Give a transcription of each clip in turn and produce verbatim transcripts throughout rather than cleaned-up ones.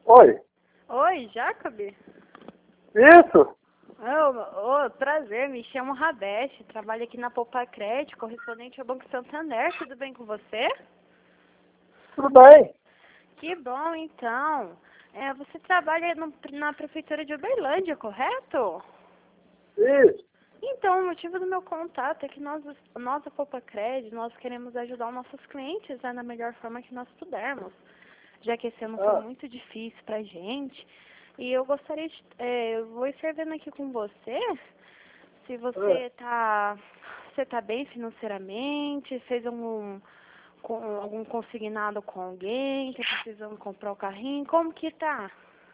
Oi. Oi, Jacob? Isso? Oh, oh, prazer, me chamo Rabeste, trabalho aqui na Poupa Crédito, correspondente ao Banco Santander, tudo bem com você? Tudo bem. Que bom, então. É, você trabalha no, na Prefeitura de Uberlândia, correto? Isso. Então, o motivo do meu contato é que nós, nós da Poupa Crédito, nós queremos ajudar os nossos clientes né, da melhor forma que nós pudermos, já que esse ano foi Ah. muito difícil pra gente. E eu gostaria de, é, eu vou estar vendo aqui com você, se você tá, você tá bem financeiramente, fez algum, com, algum consignado com alguém, tá precisando comprar o carrinho, como que tá?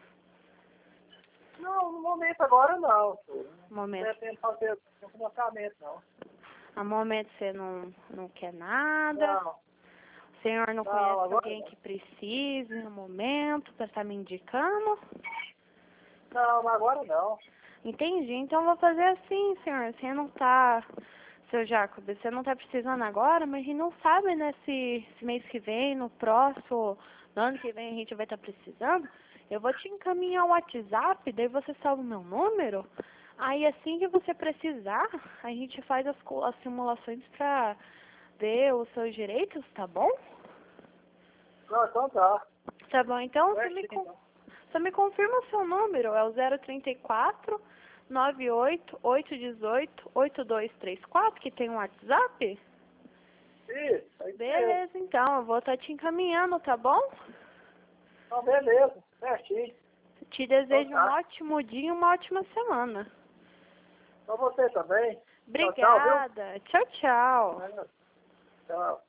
Não, no momento agora não. Não Momento, pretendo fazer um financiamento, não. a momento você não, não quer nada, Não, o senhor não não, conhece agora alguém não. que precise no momento para estar me indicando? Não, agora não. Entendi, então eu vou fazer assim, senhor, você não tá, seu Jacob, você não tá precisando agora, mas a gente não sabe, né, se, se mês que vem, no próximo, no ano que vem a gente vai estar precisando. Eu vou te encaminhar o WhatsApp, daí você salva o meu número, aí assim que você precisar, a gente faz as, co- as simulações pra ver os seus direitos, tá bom? Não, então tá. Tá bom, então você me, Certinho, con- então. só me confirma o seu número, é o zero trinta e quatro, nove oito, oito um oito, oito dois três quatro, que tem um WhatsApp? Isso, aí mesmo. Beleza, então, eu vou estar te encaminhando, tá bom? Então, beleza. Certinho. Te desejo Então um tá. ótimo dia e uma ótima semana. Então você também. Tchau, tchau, viu? Obrigada. Tchau, tchau. É. Tchau.